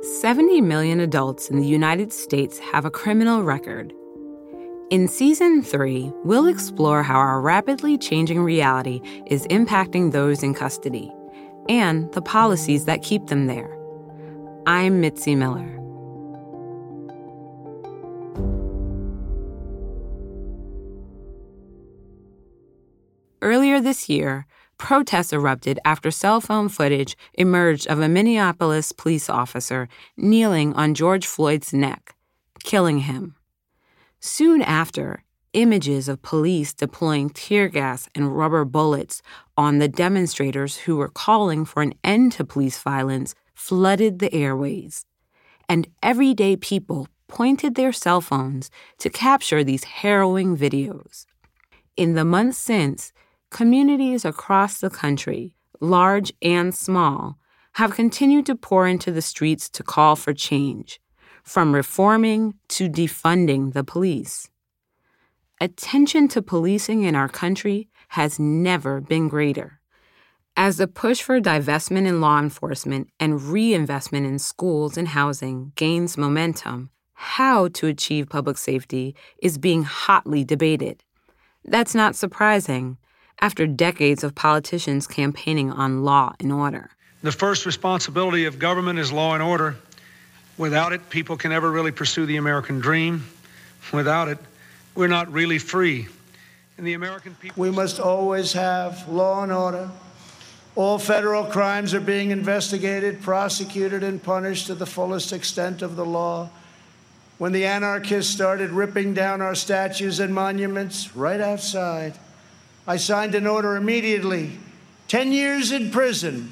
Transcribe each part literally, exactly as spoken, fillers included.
seventy million adults in the United States have a criminal record. In Season three, we'll explore how our rapidly changing reality is impacting those in custody and the policies that keep them there. I'm Mitzi Miller. Earlier this year, protests erupted after cell phone footage emerged of a Minneapolis police officer kneeling on George Floyd's neck, killing him. Soon after, images of police deploying tear gas and rubber bullets on the demonstrators who were calling for an end to police violence flooded the airways. And everyday people pointed their cell phones to capture these harrowing videos. In the months since, communities across the country, large and small, have continued to pour into the streets to call for change, from reforming to defunding the police. Attention to policing in our country has never been greater. As the push for divestment in law enforcement and reinvestment in schools and housing gains momentum, how to achieve public safety is being hotly debated. That's not surprising after decades of politicians campaigning on law and order. The first responsibility of government is law and order. Without it, people can never really pursue the American dream. Without it, we're not really free. And the American people... We must always have law and order. All federal crimes are being investigated, prosecuted, and punished to the fullest extent of the law. When the anarchists started ripping down our statues and monuments right outside, I signed an order immediately, ten years in prison.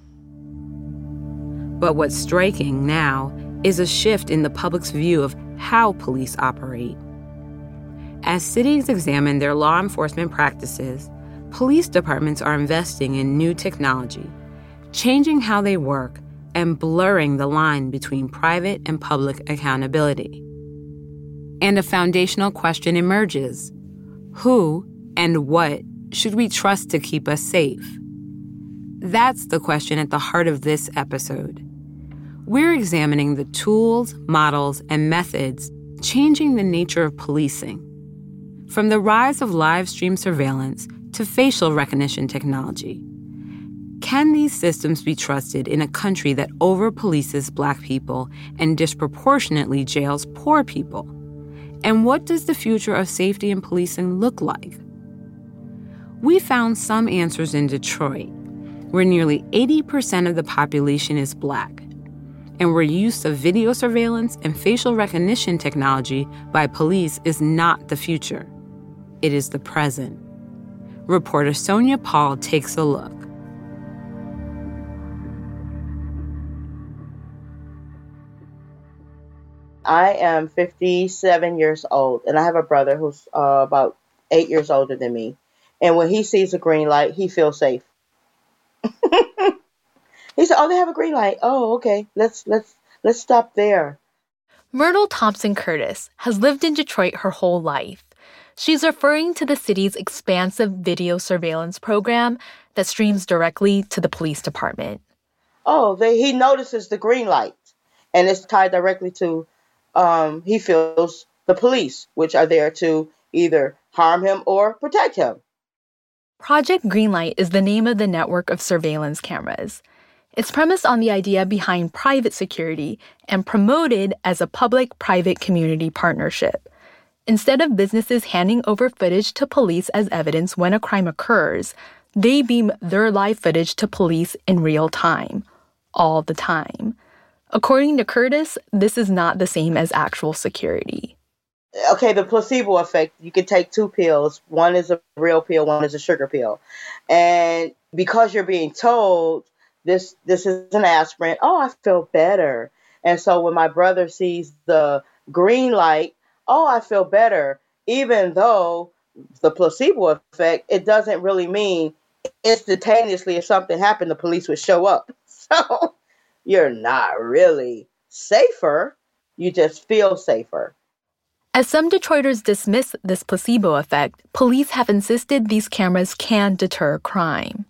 But what's striking now is a shift in the public's view of how police operate. As cities examine their law enforcement practices, police departments are investing in new technology, changing how they work and blurring the line between private and public accountability. And a foundational question emerges: who and what should we trust to keep us safe? That's the question at the heart of this episode. We're examining the tools, models, and methods changing the nature of policing. From the rise of live stream surveillance to facial recognition technology. Can these systems be trusted in a country that over-polices Black people and disproportionately jails poor people? And what does the future of safety and policing look like? We found some answers in Detroit, where nearly eighty percent of the population is Black, and where use of video surveillance and facial recognition technology by police is not the future. It is the present. Reporter Sonia Paul takes a look. I am fifty-seven years old, and I have a brother who's uh, about eight years older than me. And when he sees a green light, he feels safe. He said, "Oh, they have a green light. Oh, okay. Let's let's let's stop there." Myrtle Thompson Curtis has lived in Detroit her whole life. She's referring to the city's expansive video surveillance program that streams directly to the police department. Oh, they, he notices the green light, and it's tied directly to, um, he feels the police, which are there to either harm him or protect him. Project Greenlight is the name of the network of surveillance cameras. It's premised on the idea behind private security and promoted as a public-private community partnership. Instead of businesses handing over footage to police as evidence when a crime occurs, they beam their live footage to police in real time, all the time. According to Curtis, this is not the same as actual security. Okay, the placebo effect, you can take two pills. One is a real pill, one is a sugar pill. And because you're being told this this is an aspirin, oh, I feel better. And so when my brother sees the green light, oh, I feel better. Even though the placebo effect, it doesn't really mean instantaneously if something happened, the police would show up. So you're not really safer. You just feel safer. As some Detroiters dismiss this placebo effect, police have insisted these cameras can deter crime.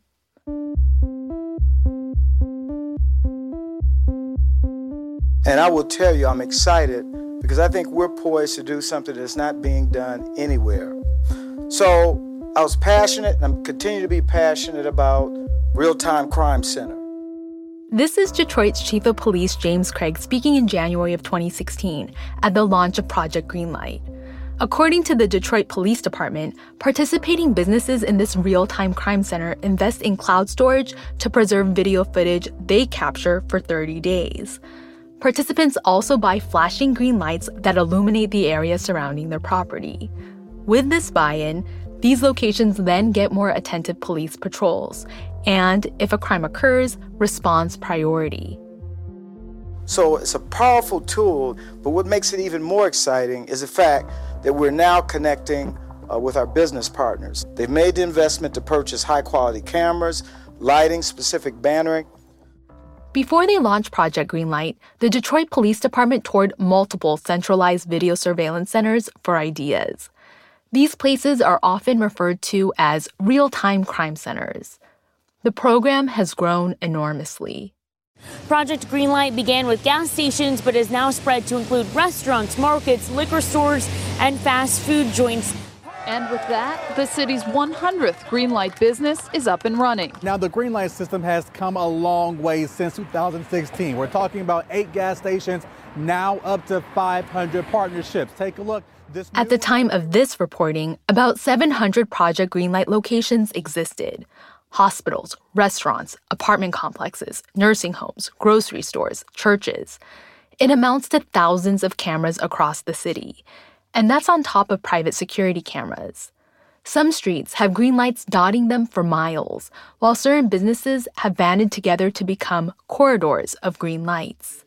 And I will tell you, I'm excited because I think we're poised to do something that's not being done anywhere. So I was passionate, and I'm continue to be passionate about Real-Time Crime Center. This is Detroit's Chief of Police James Craig speaking in January of twenty sixteen at the launch of Project Greenlight. According to the Detroit Police Department, participating businesses in this real-time crime center invest in cloud storage to preserve video footage they capture for thirty days. Participants also buy flashing green lights that illuminate the area surrounding their property. With this buy-in, these locations then get more attentive police patrols, and if a crime occurs, response priority. So it's a powerful tool, but what makes it even more exciting is the fact that we're now connecting uh, with our business partners. They've made the investment to purchase high-quality cameras, lighting, specific bannering. Before they launched Project Greenlight, the Detroit Police Department toured multiple centralized video surveillance centers for ideas. These places are often referred to as real-time crime centers. The program has grown enormously. Project Greenlight began with gas stations but has now spread to include restaurants, markets, liquor stores, and fast food joints. And with that, the city's one hundredth Greenlight business is up and running. Now, the Greenlight system has come a long way since two thousand sixteen. We're talking about eight gas stations, now up to five hundred partnerships. Take a look. This At the time of this reporting, about seven hundred Project Greenlight locations existed. Hospitals, restaurants, apartment complexes, nursing homes, grocery stores, churches. It amounts to thousands of cameras across the city. And that's on top of private security cameras. Some streets have green lights dotting them for miles, while certain businesses have banded together to become corridors of green lights.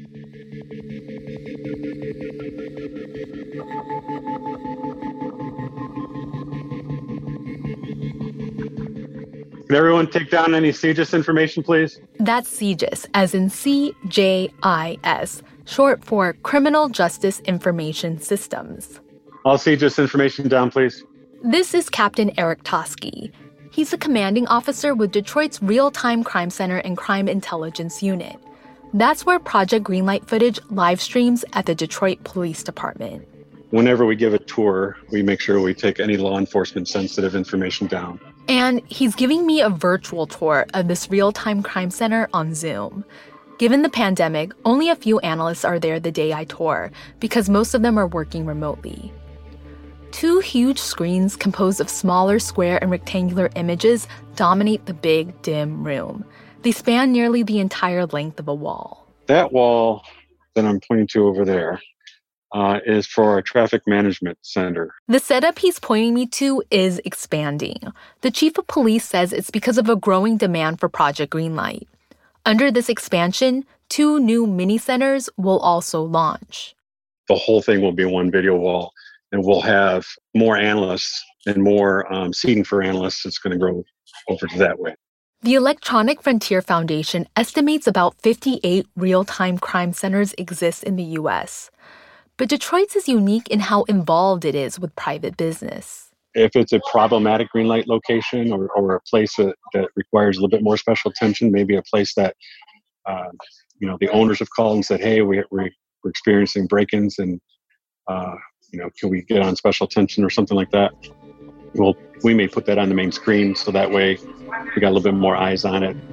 Can everyone take down any C J I S information, please? That's C J I S, as in C J I S, short for Criminal Justice Information Systems. All C J I S information down, please. This is Captain Eric Toski. He's a commanding officer with Detroit's Real-Time Crime Center and Crime Intelligence Unit. That's where Project Greenlight footage live streams at the Detroit Police Department. Whenever we give a tour, we make sure we take any law enforcement sensitive information down. And he's giving me a virtual tour of this real-time crime center on Zoom. Given the pandemic, only a few analysts are there the day I tour because most of them are working remotely. Two huge screens composed of smaller square and rectangular images dominate the big, dim room. They span nearly the entire length of a wall. That wall that I'm pointing to over there uh, is for our traffic management center. The setup he's pointing me to is expanding. The chief of police says it's because of a growing demand for Project Greenlight. Under this expansion, two new mini centers will also launch. The whole thing will be one video wall, and we'll have more analysts and more um, seating for analysts. It's going to grow over to that way. The Electronic Frontier Foundation estimates about fifty-eight real-time crime centers exist in the U S. But Detroit's is unique in how involved it is with private business. If it's a problematic green light location or, or a place that, that requires a little bit more special attention, maybe a place that uh, you know the owners have called and said, hey, we, we're, we're experiencing break-ins and uh, you know, can we get on special attention or something like that? Well, we may put that on the main screen so that way we got a little bit more eyes on it.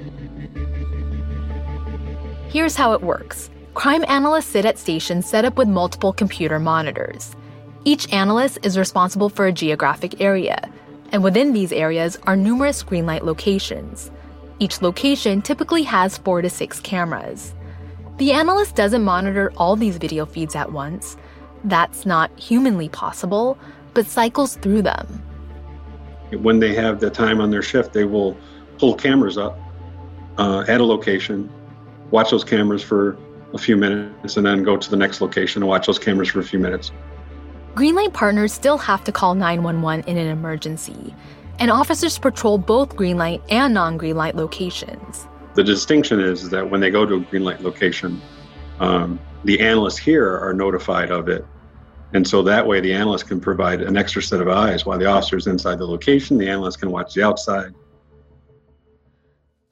Here's how it works. Crime analysts sit at stations set up with multiple computer monitors. Each analyst is responsible for a geographic area, and within these areas are numerous greenlight locations. Each location typically has four to six cameras. The analyst doesn't monitor all these video feeds at once. That's not humanly possible, but cycles through them. When they have the time on their shift, they will pull cameras up uh, at a location, watch those cameras for a few minutes, and then go to the next location and watch those cameras for a few minutes. Greenlight partners still have to call nine one one in an emergency, and officers patrol both greenlight and non-greenlight locations. The distinction is that when they go to a greenlight location, um, the analysts here are notified of it. And so that way the analyst can provide an extra set of eyes while the officer's inside the location. The analyst can watch the outside.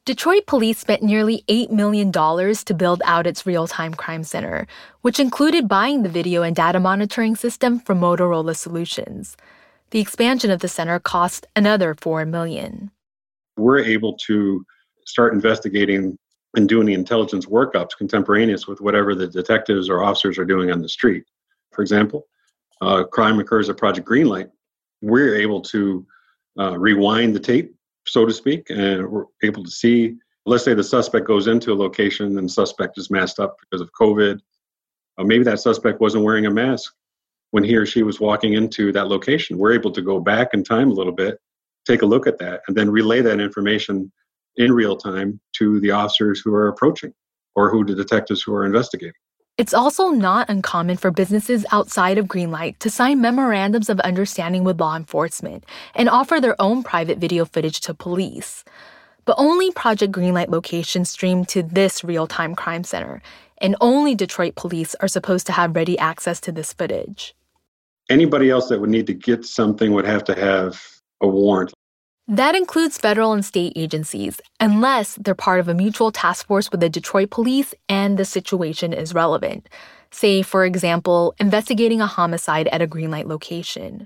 Detroit police spent nearly eight million dollars to build out its real-time crime center, which included buying the video and data monitoring system from Motorola Solutions. The expansion of the center cost another four million dollars. We're able to start investigating and doing the intelligence workups contemporaneous with whatever the detectives or officers are doing on the street. For example, uh, crime occurs at Project Greenlight. We're able to uh, rewind the tape, so to speak, and we're able to see, let's say the suspect goes into a location and the suspect is masked up because of COVID. Uh, maybe that suspect wasn't wearing a mask when he or she was walking into that location. We're able to go back in time a little bit, take a look at that, and then relay that information in real time to the officers who are approaching or who the detectives who are investigating. It's also not uncommon for businesses outside of Greenlight to sign memorandums of understanding with law enforcement and offer their own private video footage to police. But only Project Greenlight locations stream to this real-time crime center, and only Detroit police are supposed to have ready access to this footage. Anybody else that would need to get something would have to have a warrant. That includes federal and state agencies, unless they're part of a mutual task force with the Detroit police and the situation is relevant. Say, for example, investigating a homicide at a Greenlight location.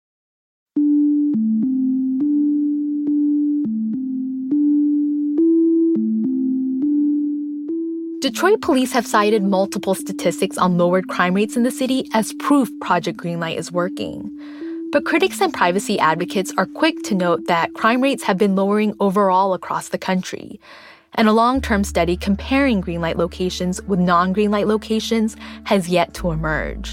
Detroit police have cited multiple statistics on lowered crime rates in the city as proof Project Greenlight is working. But critics and privacy advocates are quick to note that crime rates have been lowering overall across the country. And a long-term study comparing Greenlight locations with non-Greenlight locations has yet to emerge.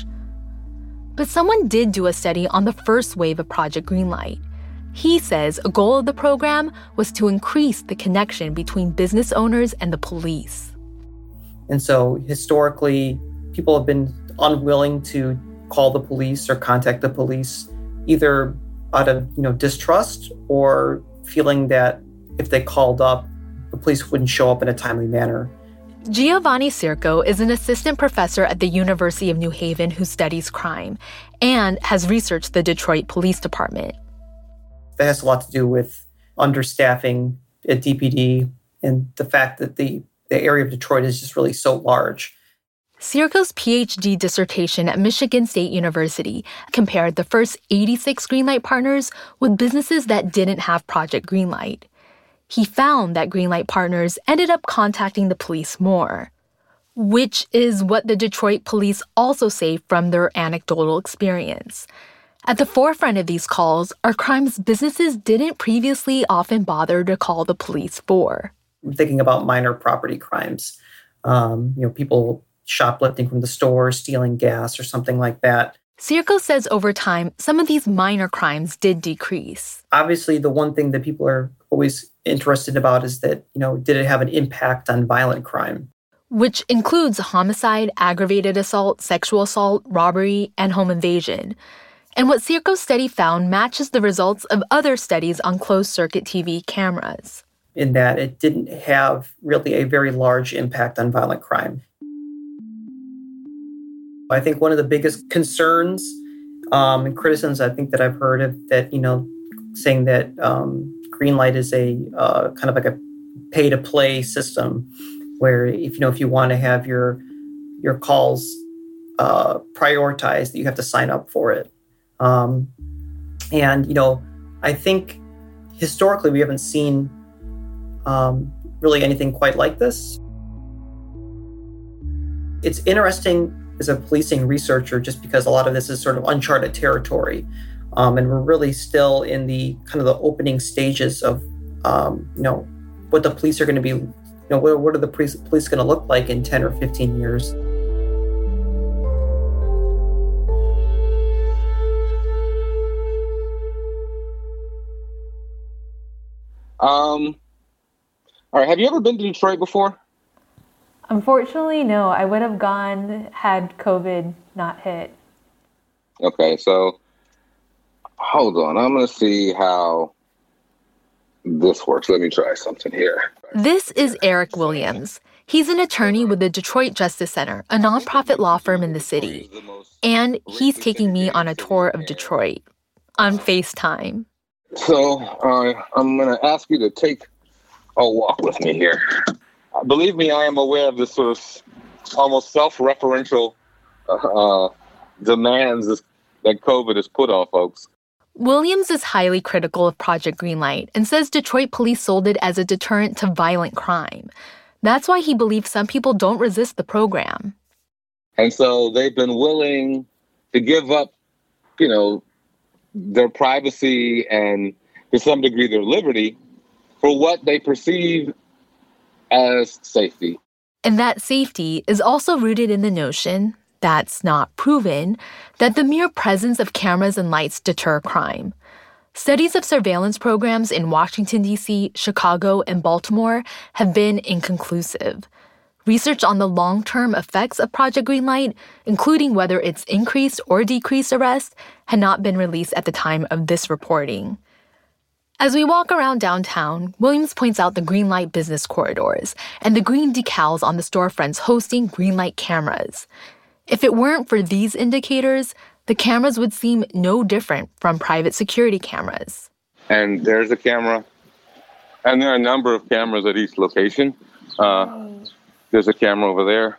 But someone did do a study on the first wave of Project Greenlight. He says a goal of the program was to increase the connection between business owners and the police. And so historically, people have been unwilling to call the police or contact the police, either out of, you know, distrust or feeling that if they called up, the police wouldn't show up in a timely manner. Giovanni Circo is an assistant professor at the University of New Haven who studies crime and has researched the Detroit Police Department. That has a lot to do with understaffing at D P D and the fact that the, the area of Detroit is just really so large. Circo's PhD dissertation at Michigan State University compared the first eighty-six Greenlight partners with businesses that didn't have Project Greenlight. He found that Greenlight partners ended up contacting the police more, which is what the Detroit police also say from their anecdotal experience. At the forefront of these calls are crimes businesses didn't previously often bother to call the police for. I'm thinking about minor property crimes, um, you know, people shoplifting from the store, stealing gas or something like that. Circo says over time, some of these minor crimes did decrease. Obviously, the one thing that people are always interested about is that, you know, did it have an impact on violent crime? Which includes homicide, aggravated assault, sexual assault, robbery, and home invasion. And what Circo's study found matches the results of other studies on closed-circuit T V cameras. In that it didn't have really a very large impact on violent crime. I think one of the biggest concerns um, and criticisms I think that I've heard of that, you know, saying that um, Greenlight is a uh, kind of like a pay-to-play system where if, you know, if you want to have your your calls uh, prioritized, that you have to sign up for it. Um, and, you know, I think historically we haven't seen um, really anything quite like this. It's interesting as a policing researcher, just because a lot of this is sort of uncharted territory. Um, and we're really still in the kind of the opening stages of, um, you know, what the police are going to be, you know, what, what are the police, police going to look like in ten or fifteen years? Um, all right. Have you ever been to Detroit before? Unfortunately, no. I would have gone had COVID not hit. Okay, so hold on. I'm going to see how this works. Let me try something here. This is Eric Williams. He's an attorney with the Detroit Justice Center, a nonprofit law firm in the city. And he's taking me on a tour of Detroit on FaceTime. So uh, I'm going to ask you to take Oh, walk with me here. Uh, believe me, I am aware of this sort of almost self-referential uh, demands that COVID has put on folks. Williams is highly critical of Project Greenlight and says Detroit police sold it as a deterrent to violent crime. That's why he believes some people don't resist the program. And so they've been willing to give up, you know, their privacy and to some degree their liberty for what they perceive as safety. And that safety is also rooted in the notion, that's not proven, that the mere presence of cameras and lights deter crime. Studies of surveillance programs in Washington, D C, Chicago, and Baltimore have been inconclusive. Research on the long-term effects of Project Greenlight, including whether it's increased or decreased arrests, had not been released at the time of this reporting. As we walk around downtown, Williams points out the Greenlight business corridors and the green decals on the storefronts hosting Greenlight cameras. If it weren't for these indicators, the cameras would seem no different from private security cameras. And there's a camera, and there are a number of cameras at each location. Uh, there's a camera over there.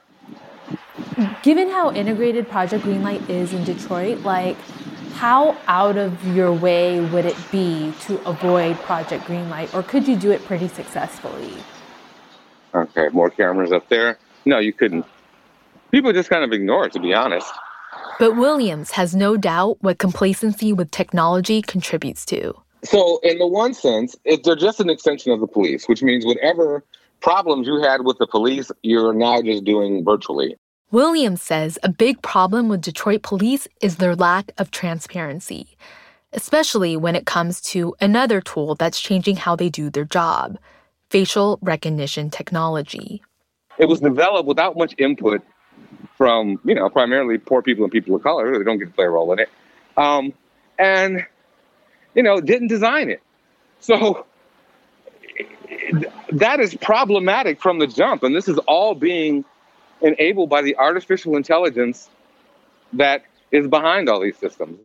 Given how integrated Project Greenlight is in Detroit, like, how out of your way would it be to avoid Project Greenlight, or could you do it pretty successfully? Okay, more cameras up there. No, you couldn't. People just kind of ignore it, to be honest. But Williams has no doubt what complacency with technology contributes to. So in the one sense, it, they're just an extension of the police, which means whatever problems you had with the police, you're now just doing virtually. Williams says a big problem with Detroit police is their lack of transparency, especially when it comes to another tool that's changing how they do their job, facial recognition technology. It was developed without much input from, you know, primarily poor people and people of color. They don't get to play a role in it. Um, and, you know, didn't design it. So that is problematic from the jump. And this is all being enabled by the artificial intelligence that is behind all these systems.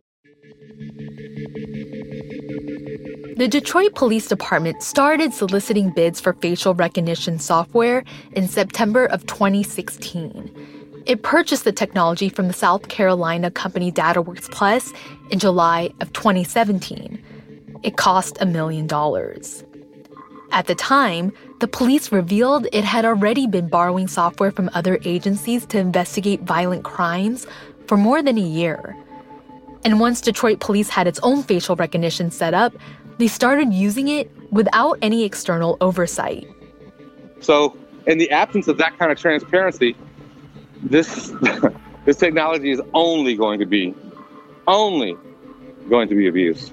The Detroit Police Department started soliciting bids for facial recognition software in September of twenty sixteen. It purchased the technology from the South Carolina company DataWorks Plus in July of twenty seventeen. It cost a million dollars. At the time, the police revealed it had already been borrowing software from other agencies to investigate violent crimes for more than a year. And once Detroit police had its own facial recognition set up, they started using it without any external oversight. So, in the absence of that kind of transparency, this this technology is only going to be, only going to be abused.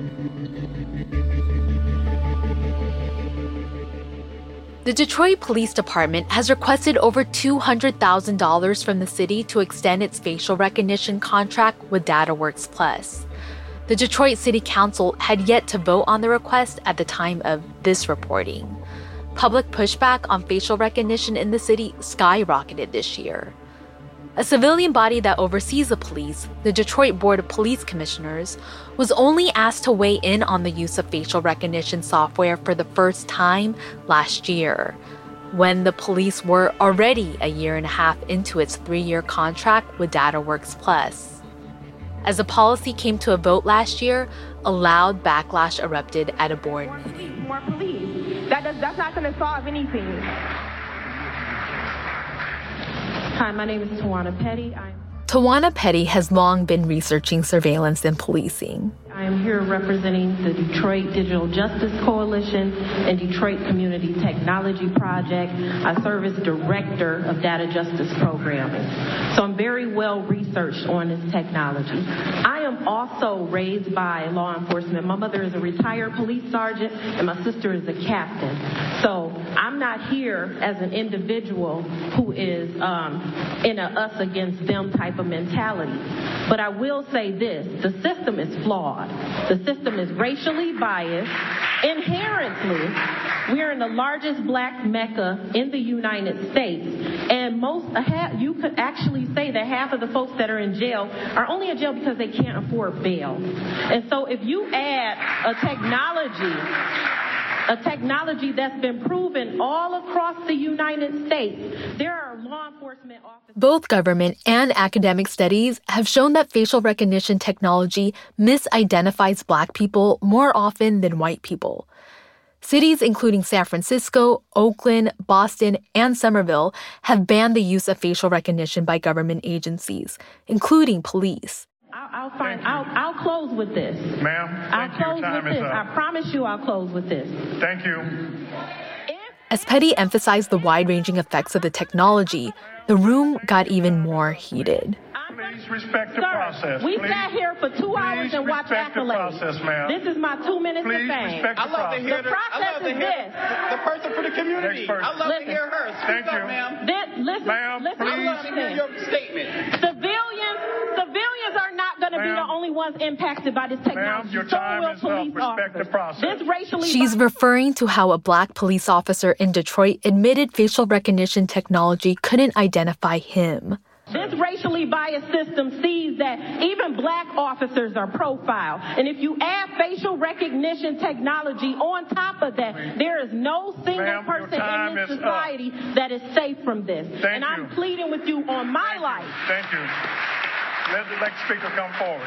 The Detroit Police Department has requested over two hundred thousand dollars from the city to extend its facial recognition contract with DataWorks Plus. The Detroit City Council had yet to vote on the request at the time of this reporting. Public pushback on facial recognition in the city skyrocketed this year. A civilian body that oversees the police, the Detroit Board of Police Commissioners, was only asked to weigh in on the use of facial recognition software for the first time last year, when the police were already a year and a half into its three-year contract with DataWorks Plus. As the policy came to a vote last year, a loud backlash erupted at a board meeting. More police. That does, that's not going to solve anything. Hi, my name is Tawana Petty. I'm Tawana Petty has long been researching surveillance and policing. I am here representing the Detroit Digital Justice Coalition and Detroit Community Technology Project. I serve as Director of Data Justice Programming. So I'm very well researched on this technology. I am also raised by law enforcement. My mother is a retired police sergeant and my sister is a captain. So I'm not here as an individual who is um, in a us against them type of mentality. But I will say this, the system is flawed. The system is racially biased. Inherently, we are in the largest black mecca in the United States. And most, you could actually say that half of the folks that are in jail are only in jail because they can't afford bail. And so if you add a technology a technology that's been proven all across the United States. There are law enforcement officers. Both government and academic studies have shown that facial recognition technology misidentifies Black people more often than white people. Cities including San Francisco, Oakland, Boston, and Somerville have banned the use of facial recognition by government agencies, including police. I'll, I'll find. I'll, I'll close with this, ma'am. I'll Thank close you. Time with is this. up. I promise you, I'll close with this. Thank you. As Petty emphasized the wide-ranging effects of the technology, the room got even more heated. Please respect the Sir, process. we Please, sat here for two hours and watched respect the accolades. process, ma'am. This is my two minutes Please of fame. respect the I love to process. hear The the, process I love to is hear this. the person for the community. Next person. I love Listen. to hear her. Speak Thank up, you. ma'am. This, listen, Ma'am, listen, I love to hear listen. your statement. Civilians, civilians are not going to be the only ones impacted by this technology. Ma'am, your So time will is police up. Respect officers. the process. This racially She's referring to how a Black police officer in Detroit admitted facial recognition technology couldn't identify him. This racially biased system sees that even Black officers are profiled. And if you add facial recognition technology on top of that, there is no single Ma'am, your person time in this is society that is safe from this. Thank and I'm you. pleading with you on my Thank life. You. Thank you. Let the next speaker come forward.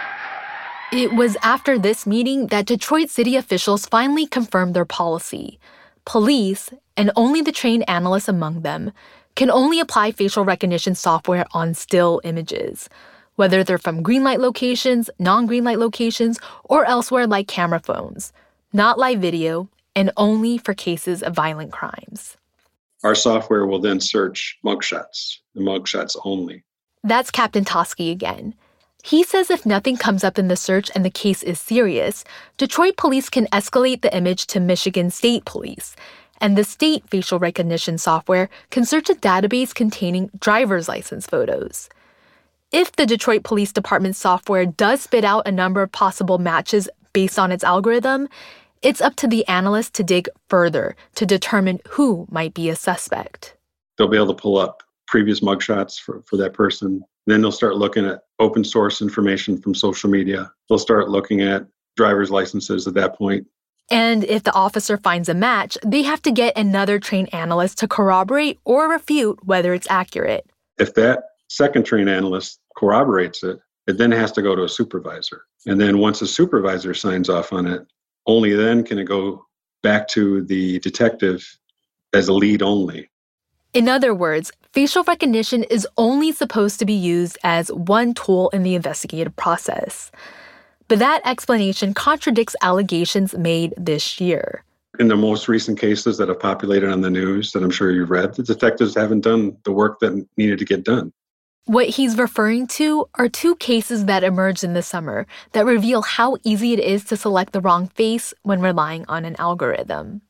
It was after this meeting that Detroit city officials finally confirmed their policy. Police, and only the trained analysts among them, can only apply facial recognition software on still images, whether they're from green light locations, non-green light locations, or elsewhere like camera phones, not live video, and only for cases of violent crimes. Our software will then search mugshots, the mugshots only. That's Captain Tosky again. He says if nothing comes up in the search and the case is serious, Detroit police can escalate the image to Michigan State Police, and the state facial recognition software can search a database containing driver's license photos. If the Detroit Police Department software does spit out a number of possible matches based on its algorithm, it's up to the analyst to dig further to determine who might be a suspect. They'll be able to pull up previous mugshots for, for that person. Then they'll start looking at open source information from social media. They'll start looking at driver's licenses at that point. And if the officer finds a match, they have to get another trained analyst to corroborate or refute whether it's accurate. If that second trained analyst corroborates it, it then has to go to a supervisor. And then once a supervisor signs off on it, only then can it go back to the detective as a lead only. In other words, facial recognition is only supposed to be used as one tool in the investigative process. But that explanation contradicts allegations made this year. In the most recent cases that have populated on the news that I'm sure you've read, the detectives haven't done the work that needed to get done. What he's referring to are two cases that emerged in the summer that reveal how easy it is to select the wrong face when relying on an algorithm.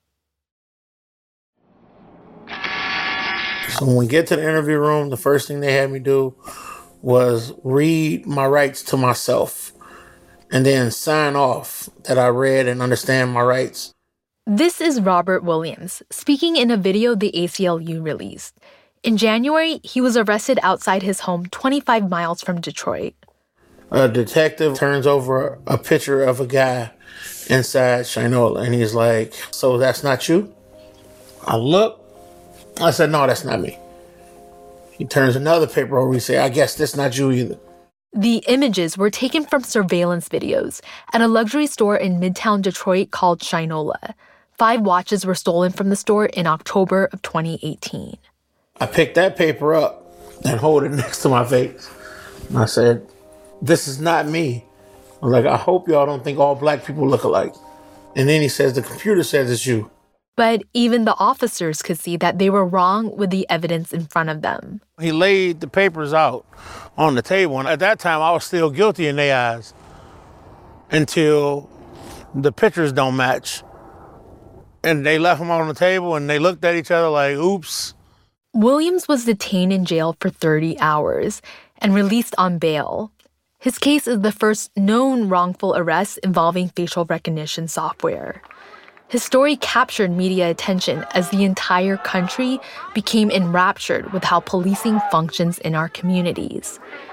So when we get to the interview room, the first thing they had me do was read my rights to myself and then sign off that I read and understand my rights. This is Robert Williams, speaking in a video the A C L U released. In January, he was arrested outside his home twenty-five miles from Detroit. A detective turns over a picture of a guy inside Shinola, and he's like, "So that's not you?" I look. I said, "No, that's not me." He turns another paper over. He said, "I guess that's not you either." The images were taken from surveillance videos at a luxury store in Midtown Detroit called Shinola. Five watches were stolen from the store in October of twenty eighteen. I picked that paper up and hold it next to my face. And I said, "This is not me." I was like, "I hope y'all don't think all black people look alike." And then he says, "The computer says it's you." But even the officers could see that they were wrong with the evidence in front of them. He laid the papers out on the table. And at that time, I was still guilty in their eyes until the pictures don't match. And they left them on the table and they looked at each other like, oops. Williams was detained in jail for thirty hours and released on bail. His case is the first known wrongful arrest involving facial recognition software. His story captured media attention as the entire country became enraptured with how policing functions in our communities.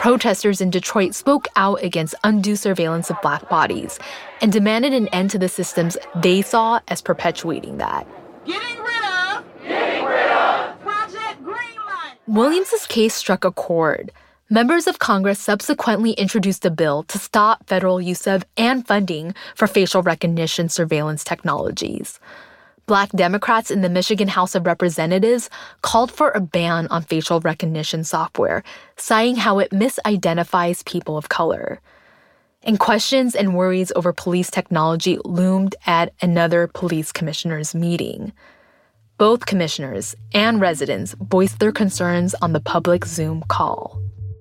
protesters in Detroit spoke out against undue surveillance of Black bodies and demanded an end to the systems they saw as perpetuating that. Getting rid of, getting rid of Project Greenlight. Williams's case struck a chord. Members of Congress subsequently introduced a bill to stop federal use of and funding for facial recognition surveillance technologies. Black Democrats in the Michigan House of Representatives called for a ban on facial recognition software, citing how it misidentifies people of color. And questions and worries over police technology loomed at another police commissioners' meeting. Both commissioners and residents voiced their concerns on the public Zoom call.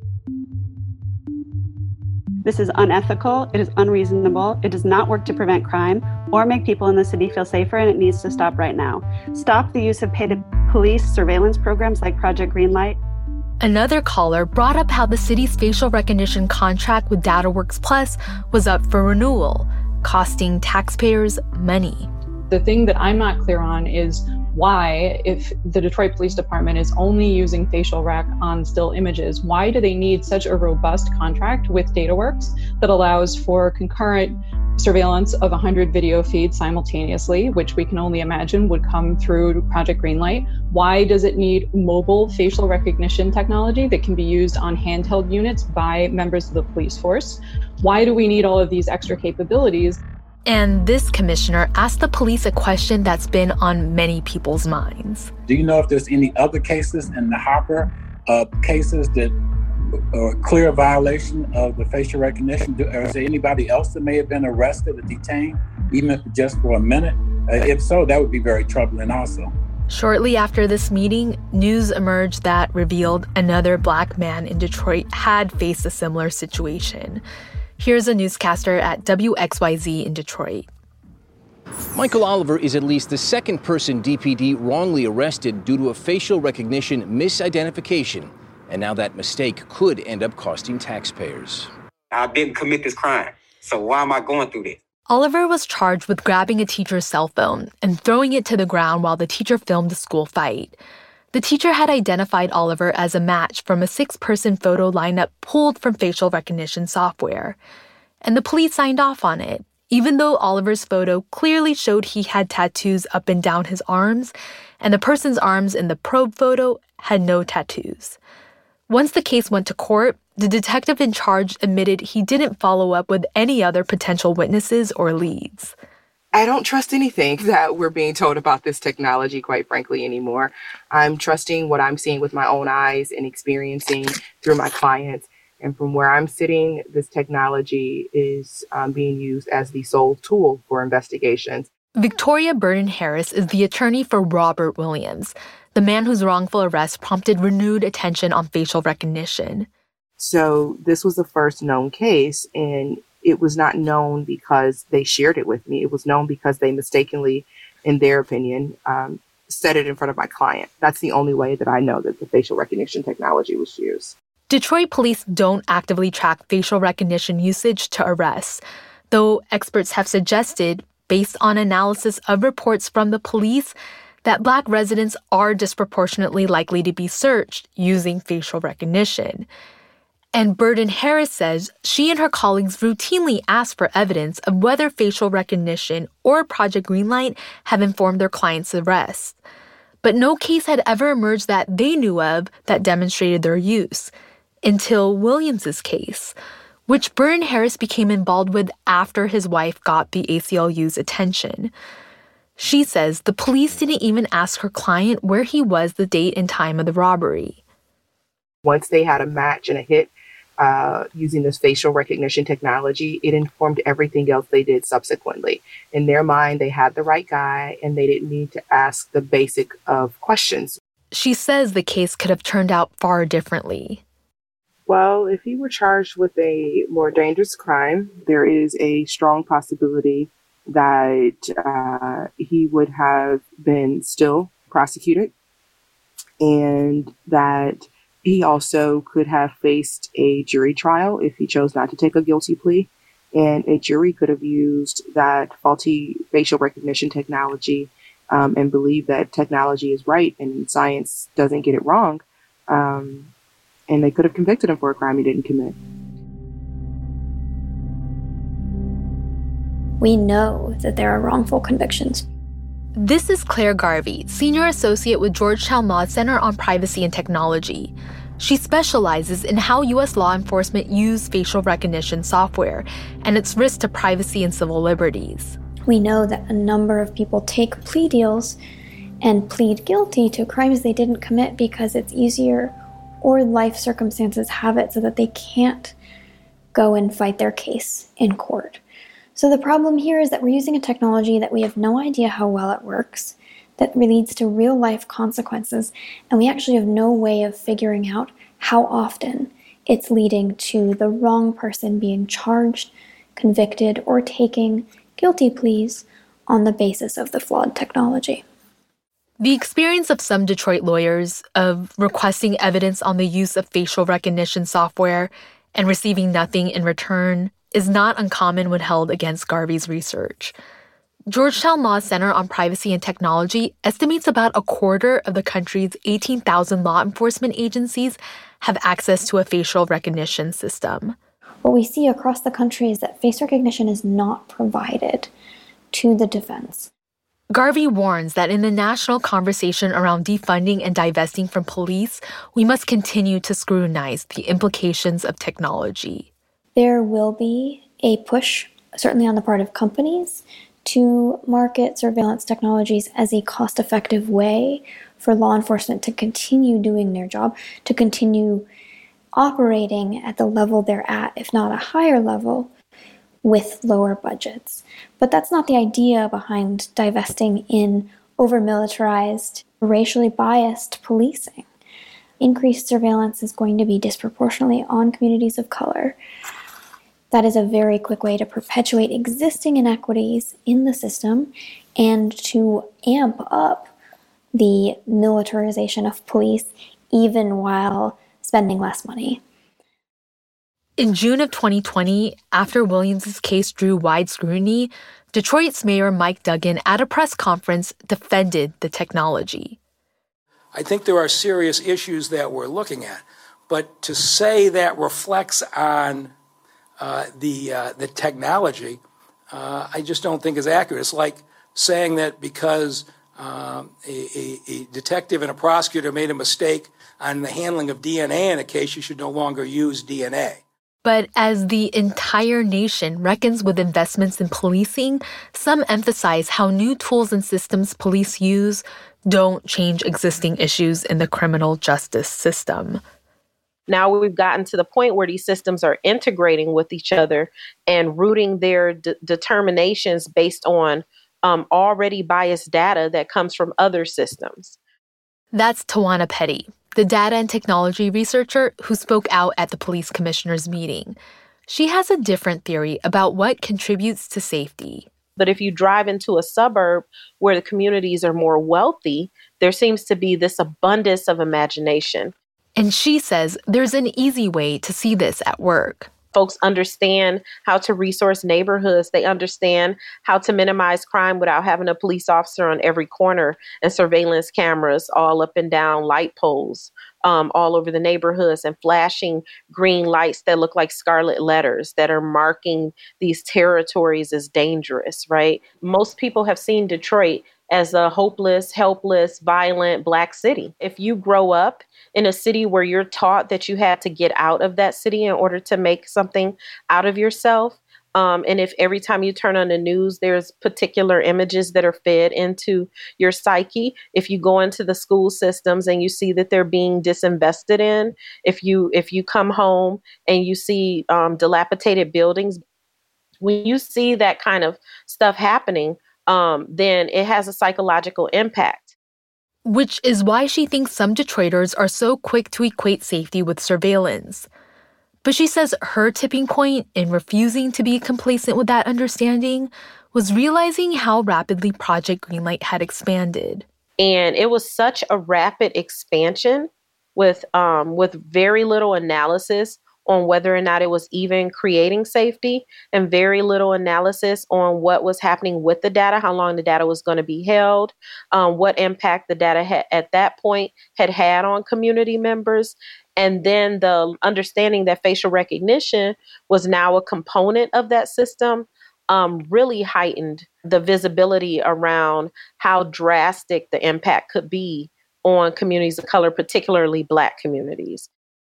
This is unethical, it is unreasonable, it does not work to prevent crime or make people in the city feel safer, and it needs to stop right now. Stop the use of paid police surveillance programs like Project Greenlight. Another caller brought up how the city's facial recognition contract with DataWorks Plus was up for renewal, costing taxpayers money. The thing that I'm not clear on is why, if the Detroit Police Department is only using facial rec on still images, why do they need such a robust contract with DataWorks that allows for concurrent surveillance of one hundred video feeds simultaneously, which we can only imagine would come through Project Greenlight? Why does it need mobile facial recognition technology that can be used on handheld units by members of the police force? Why do we need all of these extra capabilities? And this commissioner asked the police a question that's been on many people's minds. Do you know if there's any other cases in the hopper of cases that are clear violation of the facial recognition? Do, or is there anybody else that may have been arrested or detained, even if just for a minute? Uh, if so, that would be very troubling also. Shortly after this meeting, news emerged that revealed another Black man in Detroit had faced a similar situation. Here's a newscaster at W X Y Z in Detroit. Michael Oliver is at least the second person D P D wrongly arrested due to a facial recognition misidentification. And now that mistake could end up costing taxpayers. I didn't commit this crime, so why am I going through this? Oliver was charged with grabbing a teacher's cell phone and throwing it to the ground while the teacher filmed the school fight. The teacher had identified Oliver as a match from a six-person photo lineup pulled from facial recognition software. And the police signed off on it, even though Oliver's photo clearly showed he had tattoos up and down his arms, and the person's arms in the probe photo had no tattoos. Once the case went to court, the detective in charge admitted he didn't follow up with any other potential witnesses or leads. I don't trust anything that we're being told about this technology, quite frankly, anymore. I'm trusting what I'm seeing with my own eyes and experiencing through my clients. And from where I'm sitting, this technology is um, being used as the sole tool for investigations. Victoria Burden Harris is the attorney for Robert Williams, the man whose wrongful arrest prompted renewed attention on facial recognition. So this was the first known case, and it was not known because they shared it with me. It was known because they mistakenly, in their opinion, um, said it in front of my client. That's the only way that I know that the facial recognition technology was used. Detroit police don't actively track facial recognition usage to arrests, though experts have suggested, based on analysis of reports from the police, that Black residents are disproportionately likely to be searched using facial recognition. And Burden Harris says she and her colleagues routinely ask for evidence of whether facial recognition or Project Greenlight have informed their clients' arrests. But no case had ever emerged that they knew of that demonstrated their use, until Williams's case, which Burden Harris became involved with after his wife got the A C L U's attention. She says the police didn't even ask her client where he was the date and time of the robbery. Once they had a match and a hit, Uh, using this facial recognition technology, it informed everything else they did subsequently. In their mind, they had the right guy and they didn't need to ask the basic of questions. She says the case could have turned out far differently. Well, if he were charged with a more dangerous crime, there is a strong possibility that uh, he would have been still prosecuted, and that he also could have faced a jury trial if he chose not to take a guilty plea. And a jury could have used that faulty facial recognition technology um, and believe that technology is right and science doesn't get it wrong. Um, and they could have convicted him for a crime he didn't commit. We know that there are wrongful convictions. This is Claire Garvey, Senior Associate with Georgetown Law Center on Privacy and Technology. She specializes in how U S law enforcement use facial recognition software and its risk to privacy and civil liberties. We know that a number of people take plea deals and plead guilty to crimes they didn't commit because it's easier or life circumstances have it so that they can't go and fight their case in court. So the problem here is that we're using a technology that we have no idea how well it works, that leads to real life consequences, and we actually have no way of figuring out how often it's leading to the wrong person being charged, convicted, or taking guilty pleas on the basis of the flawed technology. The experience of some Detroit lawyers of requesting evidence on the use of facial recognition software and receiving nothing in return is not uncommon when held against Garvey's research. Georgetown Law Center on Privacy and Technology estimates about a quarter of the country's eighteen thousand law enforcement agencies have access to a facial recognition system. What we see across the country is that face recognition is not provided to the defense. Garvey warns that in the national conversation around defunding and divesting from police, we must continue to scrutinize the implications of technology. There will be a push, certainly on the part of companies, to market surveillance technologies as a cost-effective way for law enforcement to continue doing their job, to continue operating at the level they're at, if not a higher level, with lower budgets. But that's not the idea behind divesting in over-militarized, racially biased policing. Increased surveillance is going to be disproportionately on communities of color. That is a very quick way to perpetuate existing inequities in the system and to amp up the militarization of police, even while spending less money. In June of twenty twenty, after Williams' case drew wide scrutiny, Detroit's Mayor Mike Duggan at a press conference defended the technology. I think there are serious issues that we're looking at, but to say that reflects on uh, the uh, the technology, uh, I just don't think is accurate. It's like saying that because um, a, a, a detective and a prosecutor made a mistake on the handling of D N A in a case, you should no longer use D N A. But as the entire nation reckons with investments in policing, some emphasize how new tools and systems police use don't change existing issues in the criminal justice system. Now we've gotten to the point where these systems are integrating with each other and rooting their d- determinations based on um, already biased data that comes from other systems. That's Tawana Petty, the data and technology researcher who spoke out at the police commissioner's meeting. She has a different theory about what contributes to safety. But if you drive into a suburb where the communities are more wealthy, there seems to be this abundance of imagination. And she says there's an easy way to see this at work. Folks understand how to resource neighborhoods. They understand how to minimize crime without having a police officer on every corner and surveillance cameras all up and down light poles um, all over the neighborhoods and flashing green lights that look like scarlet letters that are marking these territories as dangerous, right? Most people have seen Detroit as a hopeless, helpless, violent Black city. If you grow up in a city where you're taught that you had to get out of that city in order to make something out of yourself, um, and if every time you turn on the news, there's particular images that are fed into your psyche, if you go into the school systems and you see that they're being disinvested in, if you if you come home and you see um, dilapidated buildings, when you see that kind of stuff happening, um, then it has a psychological impact. Which is why she thinks some Detroiters are so quick to equate safety with surveillance. But she says her tipping point in refusing to be complacent with that understanding was realizing how rapidly Project Greenlight had expanded. And it was such a rapid expansion with um, with very little analysis on whether or not it was even creating safety and very little analysis on what was happening with the data, how long the data was going to be held, um, what impact the data had at that point had had on community members. And then the understanding that facial recognition was now a component of that system um, really heightened the visibility around how drastic the impact could be on communities of color, particularly Black communities.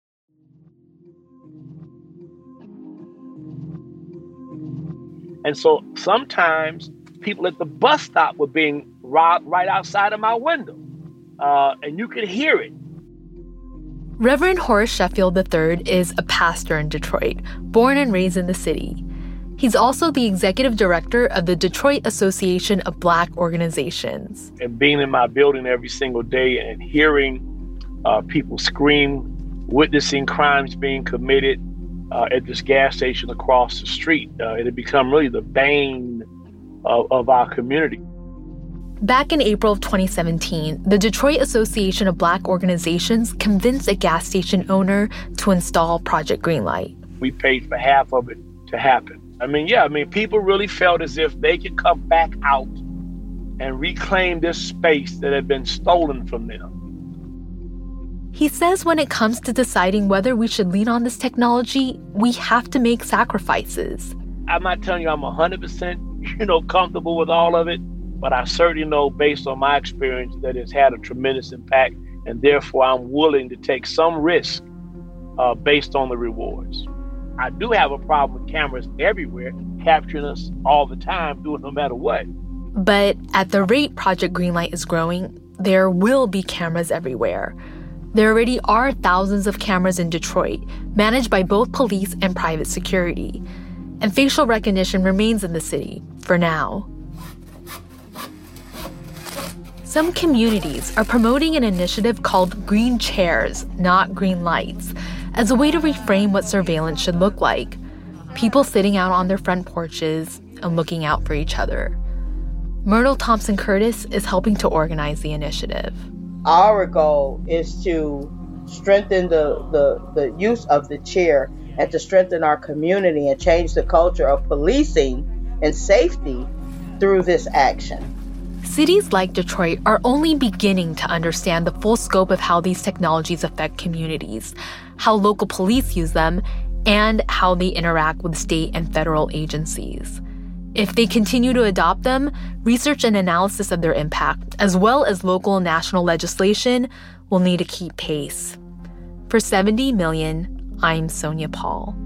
And so sometimes people at the bus stop were being robbed right outside of my window, uh, and you could hear it. Reverend Horace Sheffield the third is a pastor in Detroit, born and raised in the city. He's also the executive director of the Detroit Association of Black Organizations. And being in my building every single day and hearing uh, people scream, witnessing crimes being committed uh, at this gas station across the street, uh, it had become really the bane of, of our community. Back in April of twenty seventeen, the Detroit Association of Black Organizations convinced a gas station owner to install Project Greenlight. We paid for half of it to happen. I mean, yeah, I mean, people really felt as if they could come back out and reclaim this space that had been stolen from them. He says when it comes to deciding whether we should lean on this technology, we have to make sacrifices. I'm not telling you I'm one hundred percent, you know, comfortable with all of it, but I certainly know based on my experience that it's had a tremendous impact, and therefore I'm willing to take some risk uh, based on the rewards. I do have a problem with cameras everywhere, capturing us all the time, doing no matter what. But at the rate Project Greenlight is growing, there will be cameras everywhere. There already are thousands of cameras in Detroit, managed by both police and private security. And facial recognition remains in the city, for now. Some communities are promoting an initiative called Green Chairs, Not Green Lights, as a way to reframe what surveillance should look like. People sitting out on their front porches and looking out for each other. Myrtle Thompson Curtis is helping to organize the initiative. Our goal is to strengthen the, the, the use of the chair and to strengthen our community and change the culture of policing and safety through this action. Cities like Detroit are only beginning to understand the full scope of how these technologies affect communities, how local police use them, and how they interact with state and federal agencies. If they continue to adopt them, research and analysis of their impact, as well as local and national legislation, will need to keep pace. For seventy million, I'm Sonia Paul.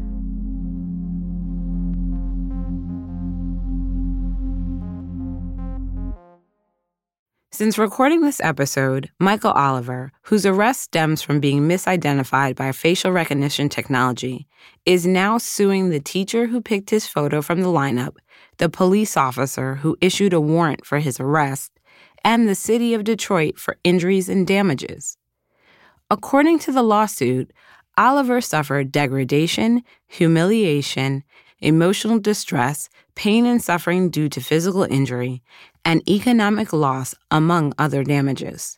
Since recording this episode, Michael Oliver, whose arrest stems from being misidentified by facial recognition technology, is now suing the teacher who picked his photo from the lineup, the police officer who issued a warrant for his arrest, and the city of Detroit for injuries and damages. According to the lawsuit, Oliver suffered degradation, humiliation, emotional distress, pain and suffering due to physical injury, and economic loss, among other damages.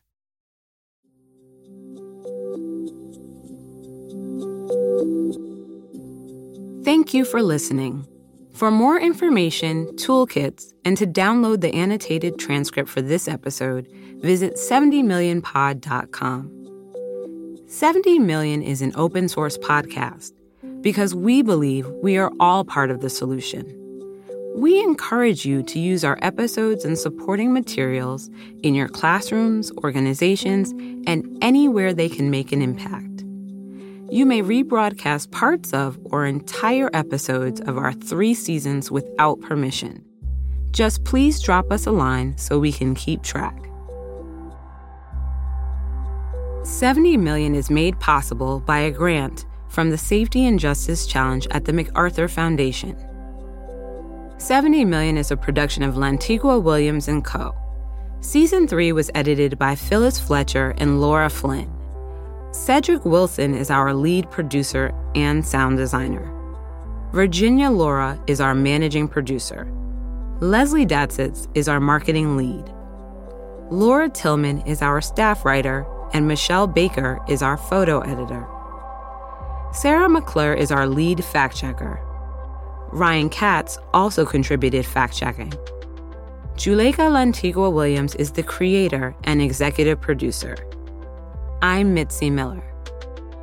Thank you for listening. For more information, toolkits, and to download the annotated transcript for this episode, visit seventy million pod dot com. seventy million is an open source podcast because we believe we are all part of the solution. We encourage you to use our episodes and supporting materials in your classrooms, organizations, and anywhere they can make an impact. You may rebroadcast parts of or entire episodes of our three seasons without permission. Just please drop us a line so we can keep track. seventy million is made possible by a grant from the Safety and Justice Challenge at the MacArthur Foundation. seventy million is a production of Lantigua Williams and Co. Season three was edited by Phyllis Fletcher and Laura Flynn. Cedric Wilson is our lead producer and sound designer. Virginia Laura is our managing producer. Leslie Datsitz is our marketing lead. Laura Tillman is our staff writer, and Michelle Baker is our photo editor. Sarah McClure is our lead fact-checker. Ryan Katz also contributed fact-checking. Juleka Lantigua Williams is the creator and executive producer. I'm Mitzi Miller.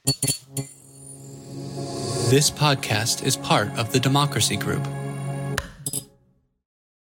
This podcast is part of the Democracy Group.